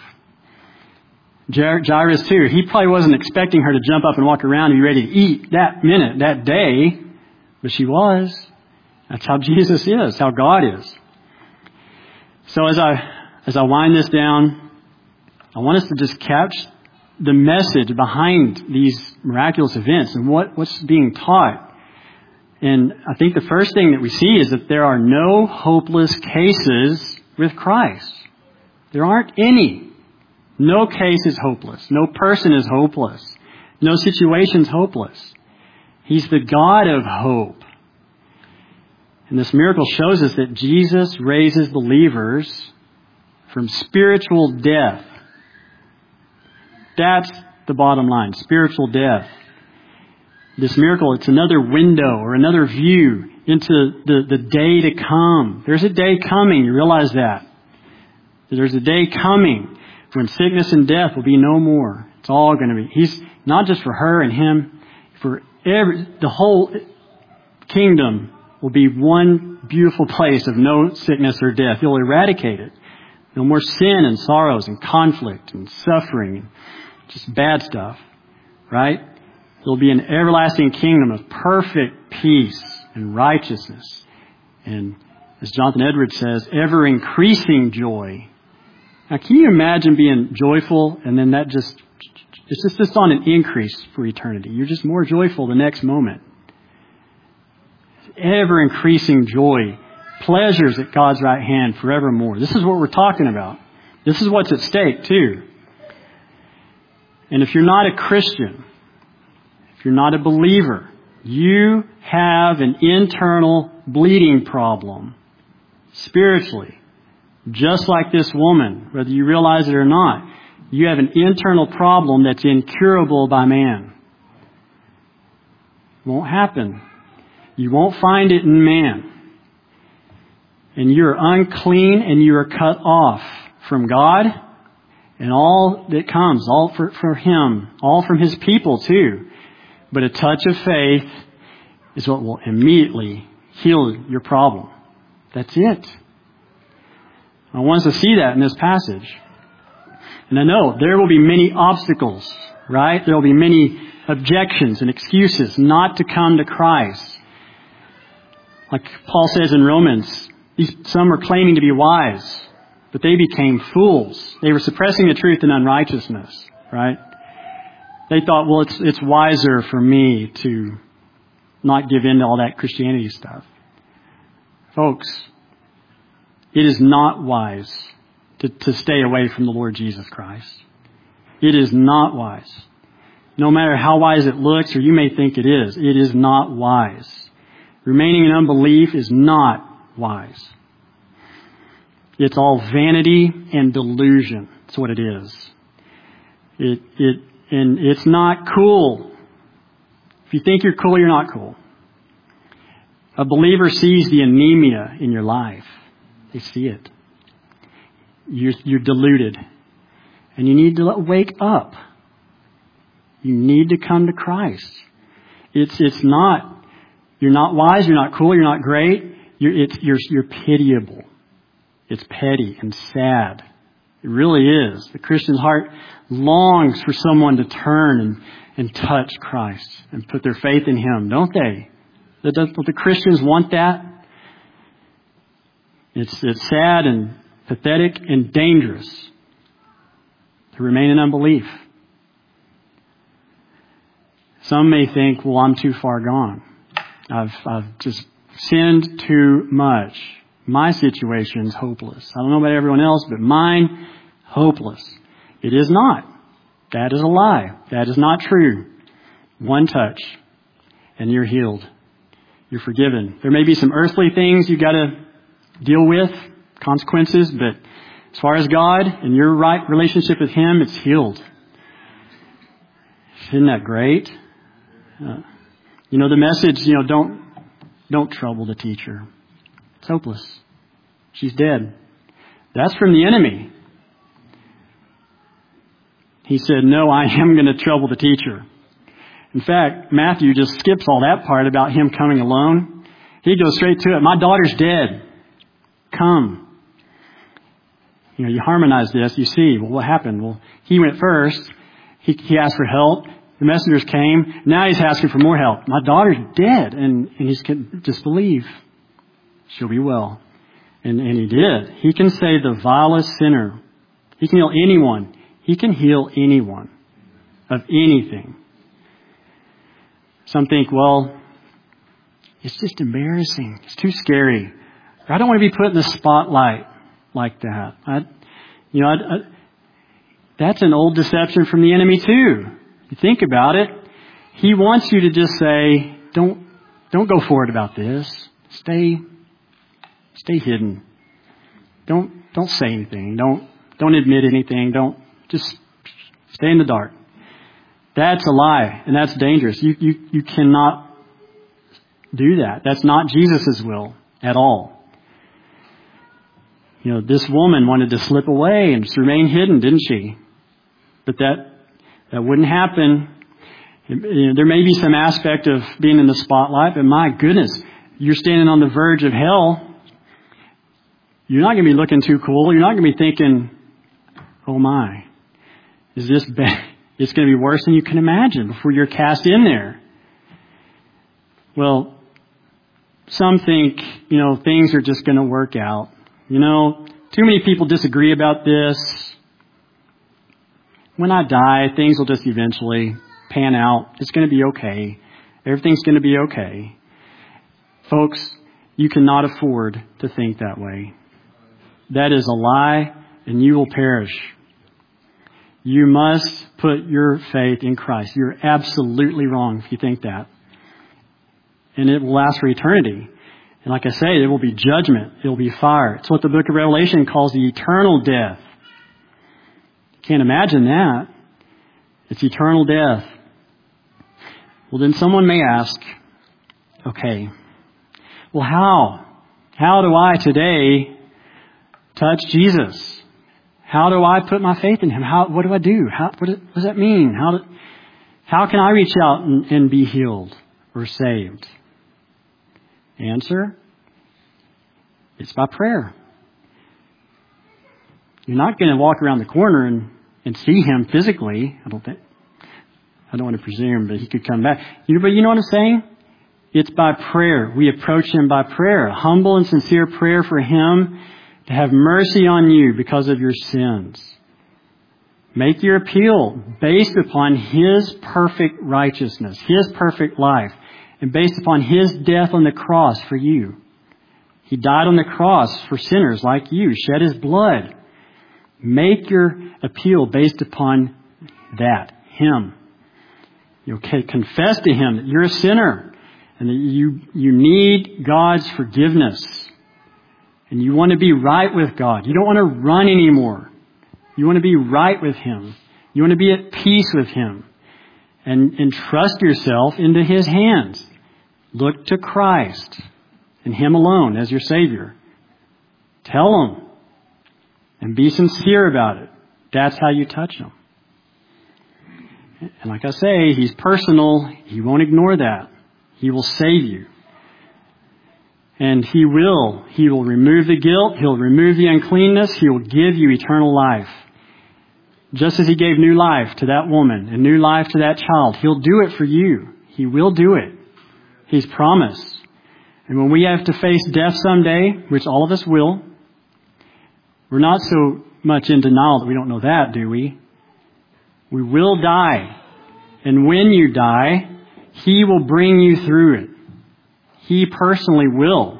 Jairus too, he probably wasn't expecting her to jump up and walk around and be ready to eat that minute, that day, but she was. That's how Jesus is, how God is. So as I as I wind this down, I want us to just catch the message behind these miraculous events and what, what's being taught. And I think the first thing that we see is that there are no hopeless cases with Christ. There aren't any. No case is hopeless. No person is hopeless. No situation is hopeless. He's the God of hope. And this miracle shows us that Jesus raises believers from spiritual death. That's the bottom line, spiritual death. This miracle, it's another window or another view into the, the day to come. There's a day coming, you realize that. There's a day coming when sickness and death will be no more. It's all going to be. He's not just for her and him, for every, the whole kingdom will be one beautiful place of no sickness or death. He'll eradicate it. No more sin and sorrows and conflict and suffering and just bad stuff, right? It'll be an everlasting kingdom of perfect peace and righteousness. And as Jonathan Edwards says, ever increasing joy. Now, can you imagine being joyful and then that just, it's just, just on an increase for eternity. You're just more joyful the next moment. Ever increasing joy. Pleasures at God's right hand forevermore. This is what we're talking about. This is what's at stake too. And if you're not a Christian, if you're not a believer, you have an internal bleeding problem spiritually. Just like this woman, whether you realize it or not, you have an internal problem that's incurable by man. It won't happen. You won't find it in man. and you're unclean and you are cut off from God and all that comes, all for, for Him, all from His people too. But a touch of faith is what will immediately heal your problem. That's it. I want us to see that in this passage. And I know there will be many obstacles, right? There will be many objections and excuses not to come to Christ. Like Paul says in Romans, these, some are claiming to be wise, but they became fools. They were suppressing the truth in unrighteousness, right? They thought, well, it's it's wiser for me to not give in to all that Christianity stuff. Folks, it is not wise to, to stay away from the Lord Jesus Christ. It is not wise. No matter how wise it looks or you may think it is, it is not wise. Remaining in unbelief is not wise. It's all vanity and delusion. That's what it is. It it and it's not cool. If you think you're cool, you're not cool. A believer sees the anemia in your life. They see it. You're, you're deluded. And you need to wake up. You need to come to Christ. It's it's not, you're not wise, you're not cool, you're not great. You're, it's, you're, you're pitiable. It's petty and sad. It really is. The Christian's heart longs for someone to turn and, and touch Christ and put their faith in Him, don't they? Don't the Christians want that? It's, it's sad and pathetic and dangerous to remain in unbelief. Some may think, well, I'm too far gone. I've, I've just sinned too much. My situation's hopeless. I don't know about everyone else, but mine, hopeless. It is not. That is a lie. That is not true. One touch and you're healed. You're forgiven. There may be some earthly things you've got to deal with, consequences, but as far as God and your right relationship with Him, it's healed. Isn't that great? Uh, you know, the message, you know, don't, don't trouble the teacher. It's hopeless. She's dead. That's from the enemy. He said, no, I am going to trouble the teacher. In fact, Matthew just skips all that part about him coming alone. He goes straight to it. My daughter's dead. Come. You know, you harmonize this. You see, well, what happened? Well, he went first. He, he asked for help. The messengers came. Now he's asking for more help. My daughter's dead. And, and he's just believe. She'll be well. And, and he did. He can save the vilest sinner. He can heal anyone. He can heal anyone of anything. Some think, well, it's just embarrassing. It's too scary. I don't want to be put in the spotlight like that. I, you know, I, I, that's an old deception from the enemy too. You think about it. He wants you to just say, don't, don't go forward about this. Stay, stay hidden. Don't, don't say anything. Don't, don't admit anything. Don't, just stay in the dark. That's a lie, and that's dangerous. You, you, you cannot do that. That's not Jesus' will at all. You know, this woman wanted to slip away and just remain hidden, didn't she? But that, that wouldn't happen. You know, there may be some aspect of being in the spotlight, but my goodness, you're standing on the verge of hell. You're not going to be looking too cool. You're not going to be thinking, oh my, is this bad? It's going to be worse than you can imagine before you're cast in there. Well, some think, you know, things are just going to work out. You know, too many people disagree about this. When I die, things will just eventually pan out. It's going to be okay. Everything's going to be okay. Folks, you cannot afford to think that way. That is a lie, and you will perish. You must put your faith in Christ. You're absolutely wrong if you think that. And it will last for eternity. And like I say, there will be judgment. It will be fire. It's what the book of Revelation calls the eternal death. Can't imagine that. It's eternal death. Well, then someone may ask, okay, well, how? How do I today touch Jesus? How do I put my faith in Him? How, what do I do? How, what, does, what does that mean? How, do, how can I reach out and, and be healed or saved? Answer, it's by prayer. You're not going to walk around the corner and, and see Him physically. I don't think, I don't want to presume, but He could come back. You know, but you know what I'm saying? It's by prayer. We approach Him by prayer. A humble and sincere prayer for Him to have mercy on you because of your sins. Make your appeal based upon His perfect righteousness, His perfect life, and based upon His death on the cross for you. He died on the cross for sinners like you, shed His blood. Make your appeal based upon that, Him. You okay, confess to Him that you're a sinner and that you, you need God's forgiveness. And you want to be right with God. You don't want to run anymore. You want to be right with Him. You want to be at peace with Him. And, and trust yourself into His hands. Look to Christ and Him alone as your Savior. Tell Him. And be sincere about it. That's how you touch Him. And like I say, He's personal. He won't ignore that. He will save you. And He will. He will remove the guilt. He'll remove the uncleanness. He will give you eternal life. Just as He gave new life to that woman and new life to that child, He'll do it for you. He will do it. He's promised. And when we have to face death someday, which all of us will, we're not so much in denial that we don't know that, do we? We will die. And when you die, He will bring you through it. He personally will.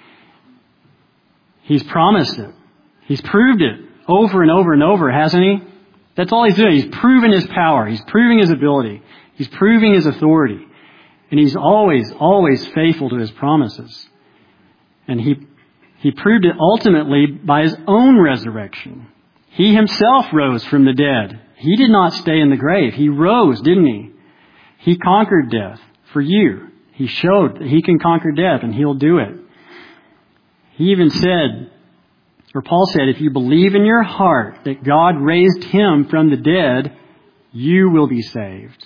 He's promised it. He's proved it over and over and over, hasn't He? That's all He's doing. He's proven His power. He's proving His ability. He's proving His authority. And He's always, always faithful to His promises. And He, He proved it ultimately by His own resurrection. He Himself rose from the dead. He did not stay in the grave. He rose, didn't He? He conquered death for you. He showed that He can conquer death, and He'll do it. He even said, or Paul said, if you believe in your heart that God raised Him from the dead, you will be saved.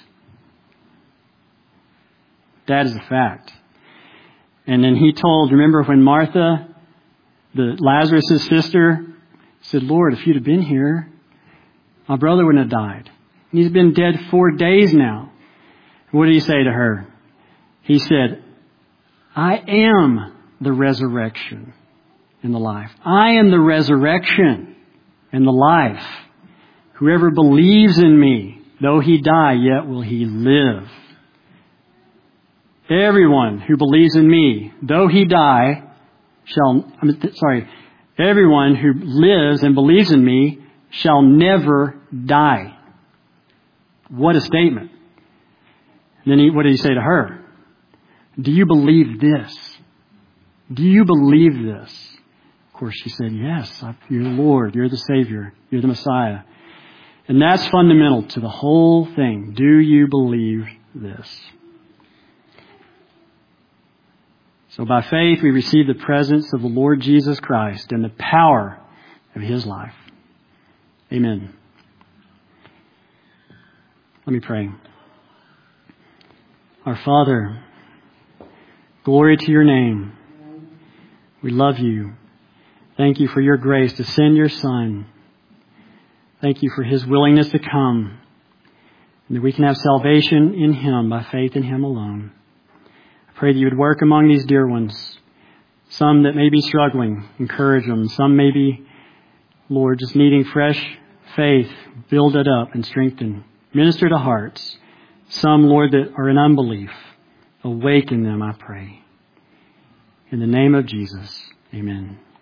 That is a fact. And then He told, remember when Martha, the Lazarus' sister, said, Lord, if you'd have been here, my brother wouldn't have died. And he's been dead four days now. What did He say to her? He said, I am the resurrection and the life. I am the resurrection and the life. Whoever believes in Me, though he die, yet will he live. Everyone who believes in Me, though he die, shall, I'm sorry, everyone who lives and believes in Me shall never die. What a statement. And then he, what did He say to her? Do you believe this? Do you believe this? Of course, she said, yes, you're the Lord, you're the Savior, you're the Messiah. And that's fundamental to the whole thing. Do you believe this? So by faith, we receive the presence of the Lord Jesus Christ and the power of His life. Amen. Let me pray. Our Father, glory to Your name. We love You. Thank You for Your grace to send Your Son. Thank You for His willingness to come, and that we can have salvation in Him by faith in Him alone. I pray that You would work among these dear ones. Some that may be struggling, encourage them. Some may be, Lord, just needing fresh faith. Build it up and strengthen. Minister to hearts. Some, Lord, that are in unbelief. Awaken them, I pray. In the name of Jesus, amen.